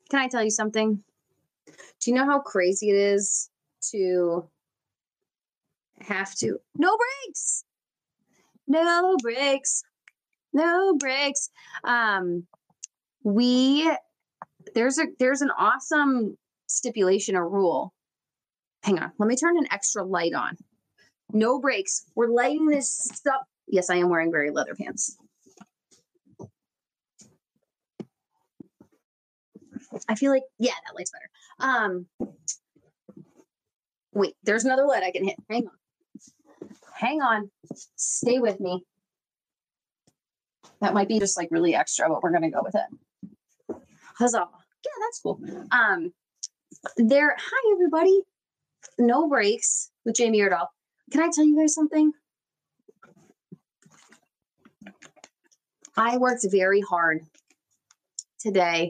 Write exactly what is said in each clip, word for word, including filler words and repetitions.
Can I tell you something? Do you know how crazy it is to have to no breaks, no breaks, no breaks. Um, we there's a there's an awesome stipulation or rule. Hang on, let me turn an extra light on. No breaks. We're lighting this stuff. Yes, I am wearing very leather pants. I feel like, yeah, that light's better. Um, wait, there's another light I can hit. Hang on. Hang on. Stay with me. That might be just like really extra, but we're going to go with it. Huzzah. Yeah, that's cool. Um, there. Hi, everybody. No breaks with Jamie Erdahl. Can I tell you guys something? I worked very hard today.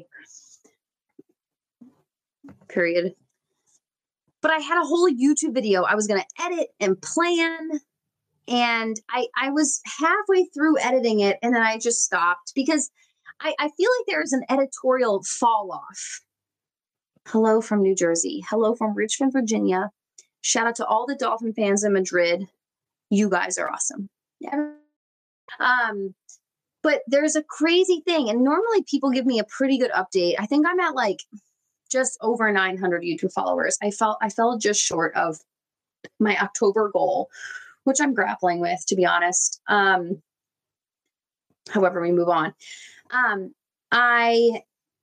Period. But I had a whole YouTube video I was going to edit and plan. And I, I was halfway through editing it, and then I just stopped because I, I feel like there's an editorial fall off. Hello from New Jersey. Hello from Richmond, Virginia. Shout out to all the Dolphin fans in Madrid. You guys are awesome. Yeah. Um, but there's a crazy thing, and normally people give me a pretty good update. I think I'm at like just over nine hundred YouTube followers. I felt I fell just short of my October goal, which I'm grappling with, to be honest. Um, however, we move on. Um, I,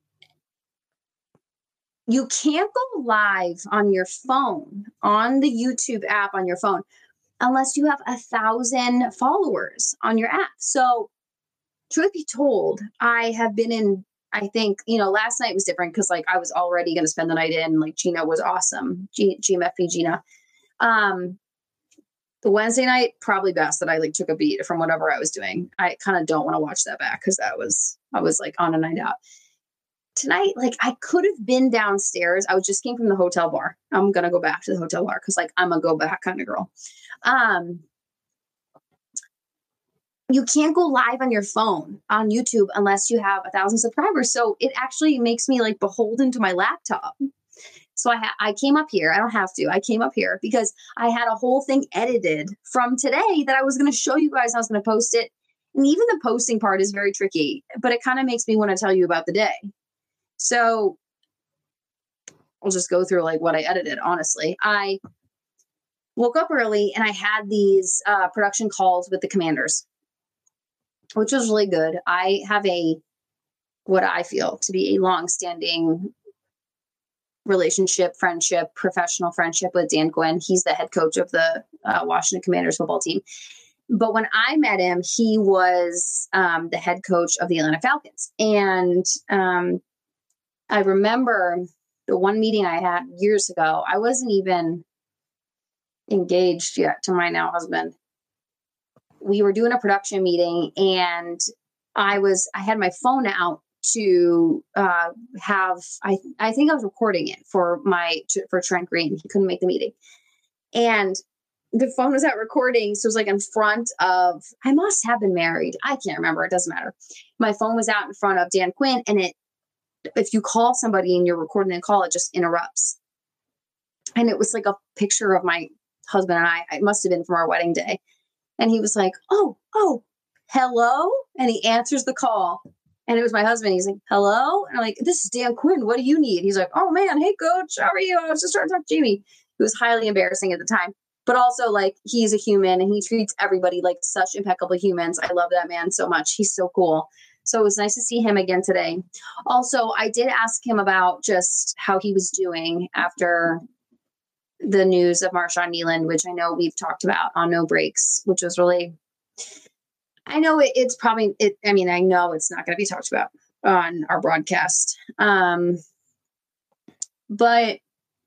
you can't go live on your phone, on the YouTube app on your phone, unless you have a thousand followers on your app. So truth be told, I have been in, I think, you know, last night was different because like I was already going to spend the night in, like Gina was awesome. G- GMFB Gina. Um, The Wednesday night, probably best that I like took a beat from whatever I was doing. I kind of don't want to watch that back because that was, I was like on a night out. Tonight, like I could have been downstairs. I was just came from the hotel bar. I'm going to go back to the hotel bar because like I'm a go back kind of girl. Um, you can't go live on your phone on YouTube unless you have a thousand subscribers. So it actually makes me like beholden to my laptop. So I ha- I came up here. I don't have to. I came up here because I had a whole thing edited from today that I was going to show you guys. I was going to post it. And even the posting part is very tricky, but it kind of makes me want to tell you about the day. So I'll just go through like what I edited. Honestly, I woke up early and I had these uh, production calls with the commanders, which was really good. I have a, what I feel to be a long-standing relationship, friendship, professional friendship with Dan Quinn. He's the head coach of the uh, Washington Commanders football team. But when I met him, he was um, the head coach of the Atlanta Falcons. And um, I remember the one meeting I had years ago, I wasn't even engaged yet to my now husband. We were doing a production meeting and I was, I had my phone out to uh, have, I I think I was recording it for my, to, for Trent Green. He couldn't make the meeting. And the phone was out recording. So it was like in front of, I must have been married. I can't remember. It doesn't matter. My phone was out in front of Dan Quinn. And it, if you call somebody and you're recording a call, it just interrupts. And it was like a picture of my husband and I. It must have been from our wedding day. And he was like, oh, oh, hello. And he answers the call. And it was my husband. He's like, hello. And I'm like, this is Dan Quinn. What do you need? He's like, oh man, hey coach, how are you? I was just trying to talk to Jamie. It was highly embarrassing at the time, but also like he's a human and he treats everybody like such impeccable humans. I love that man so much. He's so cool. So it was nice to see him again today. Also, I did ask him about just how he was doing after the news of Marshawn Kneeland, which I know we've talked about on No Breaks, which was really, I know it, it's probably, it. I mean, I know it's not going to be talked about on our broadcast. Um, but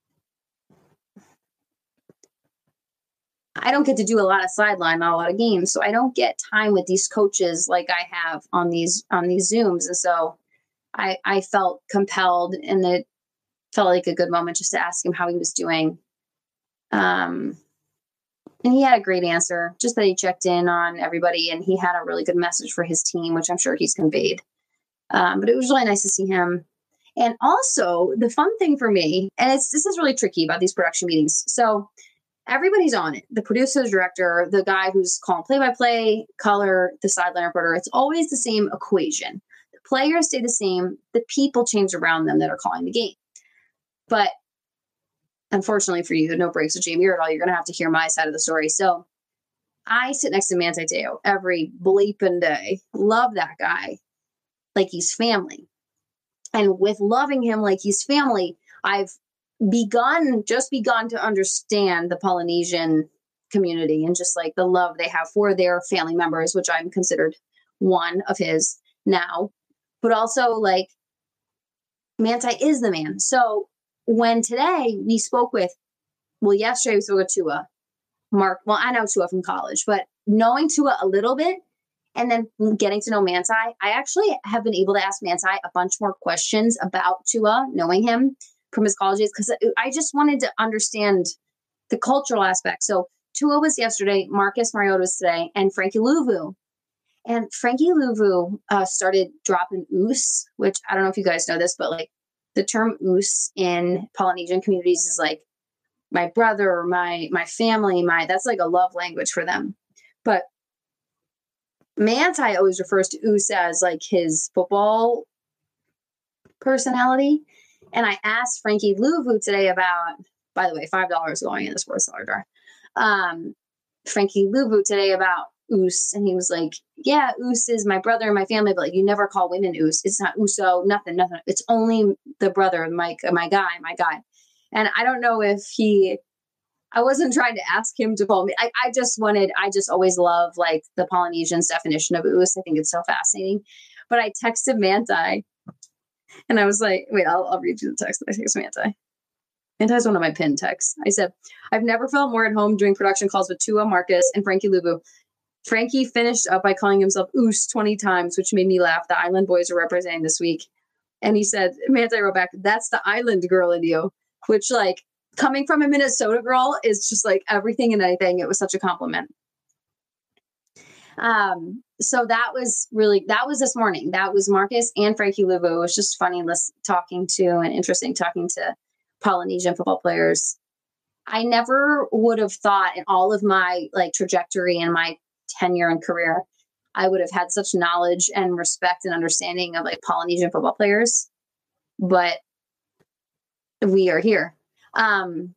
I don't get to do a lot of sideline, not a lot of games. So I don't get time with these coaches like I have on these, on these Zooms. And so I, I felt compelled, and it felt like a good moment just to ask him how he was doing. Um, And he had a great answer, just that he checked in on everybody and he had a really good message for his team, which I'm sure he's conveyed. Um, but it was really nice to see him. And also the fun thing for me, and it's, this is really tricky about these production meetings. So everybody's on it. The producer, the director, the guy who's calling play-by-play, color, the sideline reporter. It's always the same equation. The players stay the same. The people change around them that are calling the game. But unfortunately for you, no breaks with Jamie Erdahl. You're going to have to hear my side of the story. So I sit next to Manti Te'o every bleeping day. Love that guy like he's family. And with loving him like he's family, I've begun, just begun to understand the Polynesian community and just like the love they have for their family members, which I'm considered one of his now. But also like Manti is the man. So when today we spoke with, well, yesterday we spoke with Tua, Mark. Well, I know Tua from college, but knowing Tua a little bit and then getting to know Manti, I actually have been able to ask Manti a bunch more questions about Tua, knowing him from his college days, because I just wanted to understand the cultural aspect. So Tua was yesterday, Marcus Mariota was today, and Frankie Luvu. And Frankie Luvu uh, started dropping oos, which I don't know if you guys know this, but like the term oos in Polynesian communities is like my brother, my my family, my that's like a love language for them. But Manti always refers to oos as like his football personality. And I asked Frankie Luvu today about, by the way, five dollars going in the sports dollar jar. Um, Frankie Luvu today about oos. And he was like, yeah, oos is my brother and my family, but like you never call women oos. It's not uso, nothing, nothing. It's only the brother, my, my guy, my guy. And I don't know if he, I wasn't trying to ask him to call me. I, I just wanted, I just always love like the Polynesians definition of oos. I think it's so fascinating. But I texted Manti and I was like, wait, I'll, I'll read you the text that I texted Manti. Manti's one of my pinned texts. I said, I've never felt more at home doing production calls with Tua, Marcus, and Frankie Luvu. Frankie finished up by calling himself Oos twenty times, which made me laugh. The Island boys are representing this week. And he said, Manti wrote back, that's the Island girl in you, which like coming from a Minnesota girl is just like everything and anything. It was such a compliment. Um, so that was really, that was this morning. That was Marcus and Frankie Luvu. It was just funny list, talking to and interesting talking to Polynesian football players. I never would have thought in all of my like trajectory and my tenure and career, I would have had such knowledge and respect and understanding of like Polynesian football players, but we are here. Um,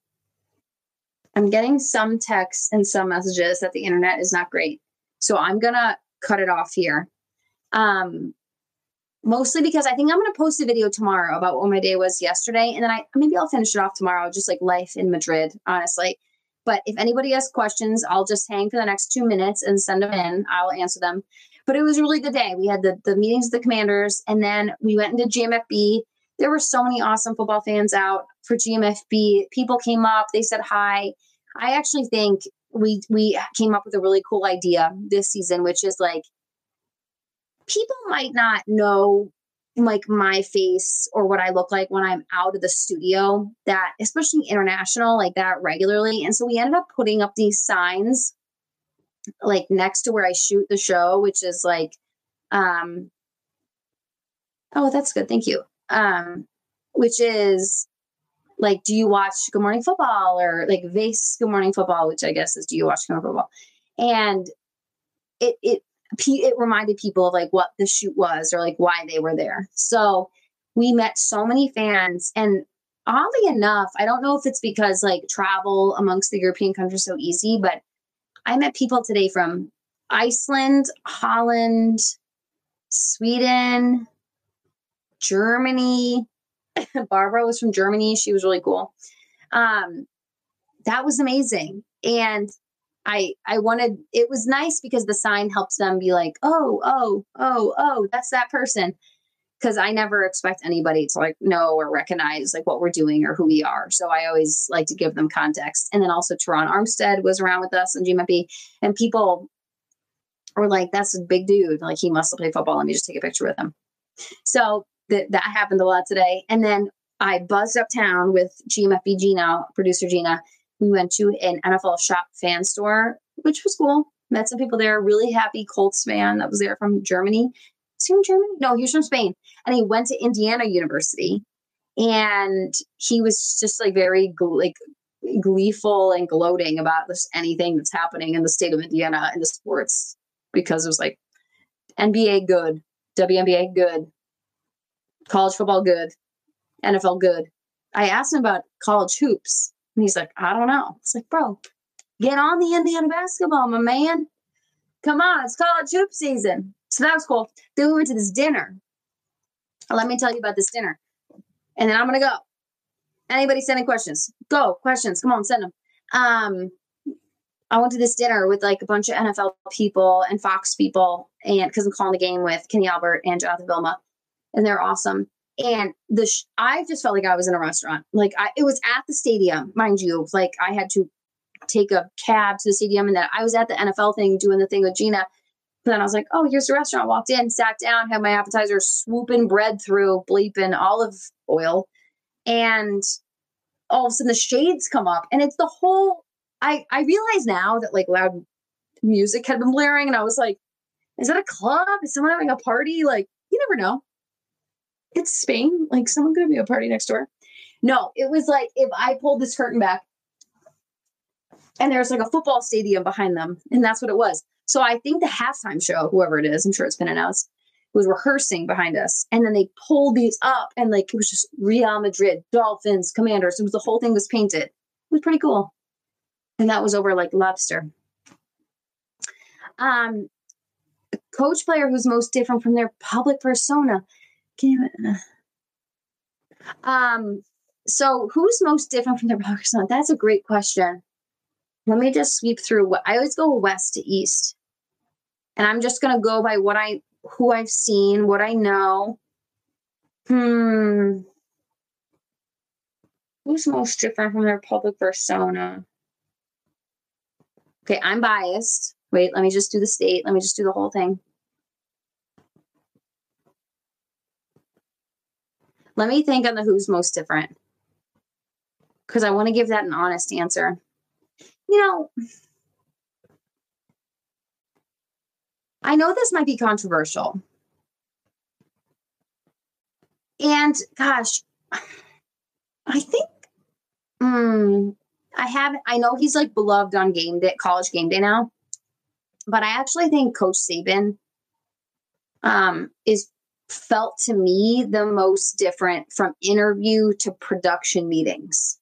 I'm getting some texts and some messages that the internet is not great. So I'm going to cut it off here. Um, mostly because I think I'm going to post a video tomorrow about what my day was yesterday. And then I, maybe I'll finish it off tomorrow, just like life in Madrid, honestly. But if anybody has questions, I'll just hang for the next two minutes and send them in. I'll answer them. But it was a really good day. We had the, the meetings with the Commanders, and then we went into G M F B. There were so many awesome football fans out for G M F B. People came up. They said hi. I actually think we we came up with a really cool idea this season, which is like people might not know like my face or what I look like when I'm out of the studio, that especially international like that regularly. And so we ended up putting up these signs like next to where I shoot the show, which is like, um, oh, that's good. Thank you. Um, which is like, do you watch Good Morning Football, or like Vase Good Morning Football, which I guess is, do you watch Good Morning Football? And it, it, it reminded people of like what the shoot was or like why they were there. So we met so many fans, and oddly enough, I don't know if it's because like travel amongst the European countries is so easy, but I met people today from Iceland, Holland, Sweden, Germany. Barbara was from Germany. She was really cool. Um, that was amazing. And I, I wanted, it was nice because the sign helps them be like, oh, oh, oh, oh, that's that person. Cause I never expect anybody to like know or recognize like what we're doing or who we are. So I always like to give them context. And then also Teron Armstead was around with us in G M F B, and people were like, that's a big dude. Like he must have played football. Let me just take a picture with him. So th- that happened a lot today. And then I buzzed uptown with G M F B Gina, producer Gina. We went to an N F L shop fan store, which was cool. Met some people there. Really happy Colts fan that was there from Germany. Is he from Germany? No, he was from Spain. And he went to Indiana University. And he was just like very like gleeful and gloating about just anything that's happening in the state of Indiana in the sports, because it was like N B A good, W N B A good, college football good, N F L good. I asked him about college hoops, and he's like, I don't know. It's like, bro, get on the Indiana basketball, my man. Come on, it's college hoop season. So that was cool. Then we went to this dinner. Let me tell you about this dinner. And then I'm going to go. Anybody sending questions? Go. Questions. Come on, send them. Um, I went to this dinner with like a bunch of N F L people and Fox people, and because I'm calling the game with Kenny Albert and Jonathan Vilma, and they're awesome. And the sh- I just felt like I was in a restaurant. Like I, it was at the stadium, mind you. Like I had to take a cab to the stadium, and then I was at the N F L thing doing the thing with Gina. But then I was like, oh, here's the restaurant. Walked in, sat down, had my appetizer, swooping bread through, bleeping olive oil. And all of a sudden the shades come up, and it's the whole, I, I realize now that like loud music had been blaring, and I was like, is that a club? Is someone having a party? Like, you never know. It's Spain. Like, someone could be a party next door. No, it was like if I pulled this curtain back and there's like a football stadium behind them, and that's what it was. So I think the halftime show, whoever it is, I'm sure it's been announced, was rehearsing behind us. And then they pulled these up, and like it was just Real Madrid, Dolphins, Commanders. It was the whole thing was painted. It was pretty cool. And that was over like Lobster. Um, coach player who's most different from their public persona. Can you, um, so who's most different from their public persona? That's a great question. Let me just sweep through. I always go west to east. And I'm just going to go by what I, who I've seen, what I know. Hmm. Who's most different from their public persona? Okay, I'm biased. Wait, let me just do the state. Let me just do the whole thing. Let me think on the who's most different, because I want to give that an honest answer. You know, I know this might be controversial. And gosh, I think um, I have, I know he's like beloved on game day, college game day now, but I actually think Coach Saban um, is felt to me the most different from interview to production meetings.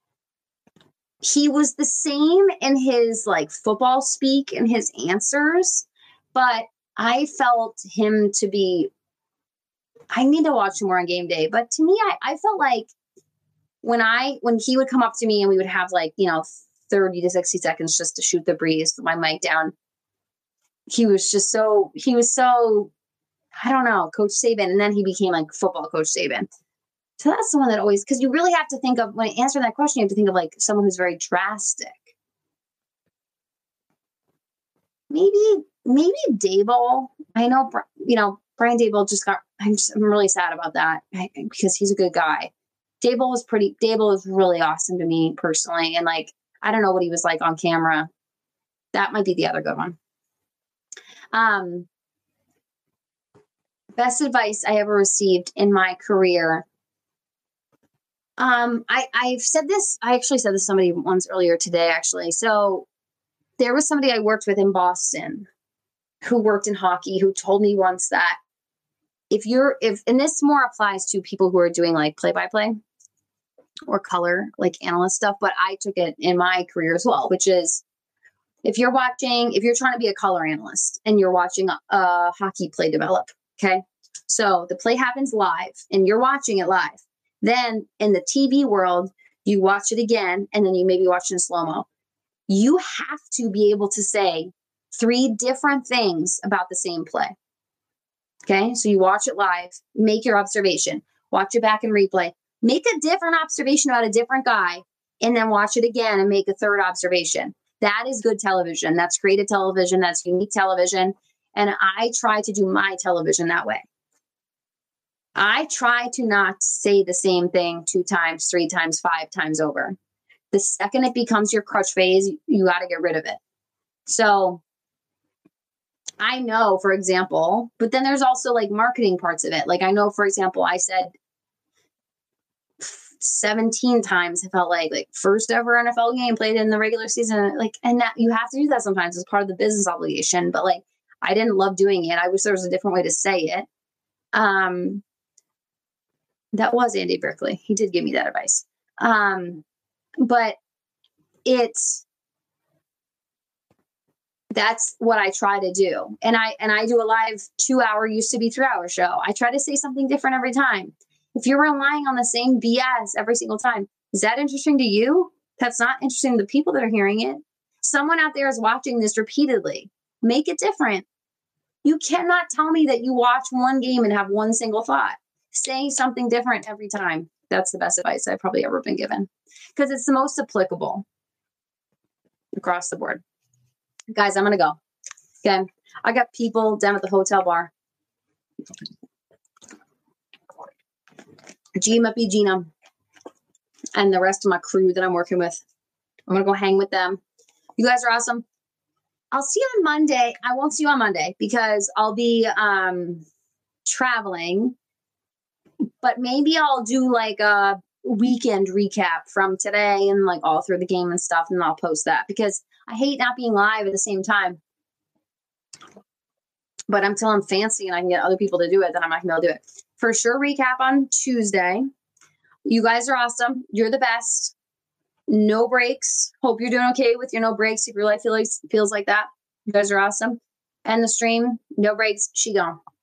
He was the same in his like football speak and his answers, but I felt him to be, I need to watch him more on game day, but to me, I, I felt like when I, when he would come up to me and we would have like, you know, thirty to sixty seconds just to shoot the breeze, my mic down. He was just so, he was so, I don't know, Coach Saban. And then he became like football Coach Saban. So that's the one that always, because you really have to think of, when answering that question, you have to think of like someone who's very drastic. Maybe, maybe Daboll. I know, you know, Brian Daboll just got, I'm, just, I'm really sad about that because he's a good guy. Daboll was pretty, Daboll was really awesome to me personally. And like, I don't know what he was like on camera. That might be the other good one. Um, best advice I ever received in my career. Um, I, I've said this, I actually said this to somebody once earlier today, actually. So there was somebody I worked with in Boston who worked in hockey who told me once that if you're, if, and this more applies to people who are doing like play-by-play or color, like analyst stuff, but I took it in my career as well, which is if you're watching, if you're trying to be a color analyst and you're watching a, a hockey play develop, okay? So the play happens live and you're watching it live. Then in the T V world, you watch it again, and then you maybe watch it in slow-mo. You have to be able to say three different things about the same play. Okay, so you watch it live, make your observation, watch it back in replay, make a different observation about a different guy, and then watch it again and make a third observation. That is good television. That's creative television. That's unique television. And I try to do my television that way. I try to not say the same thing two times, three times, five times over. The second it becomes your crutch phase, you got to get rid of it. So I know, for example, but then there's also like marketing parts of it. Like I know, for example, I said, seventeen times it felt like like first ever N F L game played in the regular season. Like, and that you have to do that sometimes as part of the business obligation. But like, I didn't love doing it. I wish there was a different way to say it. Um, that was Andy Berkeley. He did give me that advice. Um, but it's, that's what I try to do. And I, and I do a live two hour, used to be three hour show. I try to say something different every time. If you're relying on the same B S every single time, is that interesting to you? That's not interesting to the people that are hearing it. Someone out there is watching this repeatedly. Make it different. You cannot tell me that you watch one game and have one single thought. Say something different every time. That's the best advice I've probably ever been given, because it's the most applicable across the board. Guys, I'm going to go. Okay. I got people down at the hotel bar. G M P Gina and the rest of my crew that I'm working with. I'm going to go hang with them. You guys are awesome. I'll see you on Monday. I won't see you on Monday because I'll be um, traveling, but maybe I'll do like a weekend recap from today and like all through the game and stuff. And I'll post that because I hate not being live at the same time. But until I'm fancy and I can get other people to do it, then I'm not going to be able to do it. For sure, recap on Tuesday. You guys are awesome. You're the best. No breaks. Hope you're doing okay with your no breaks. If your life feels, feels like that, you guys are awesome. And the stream, no breaks. She gone.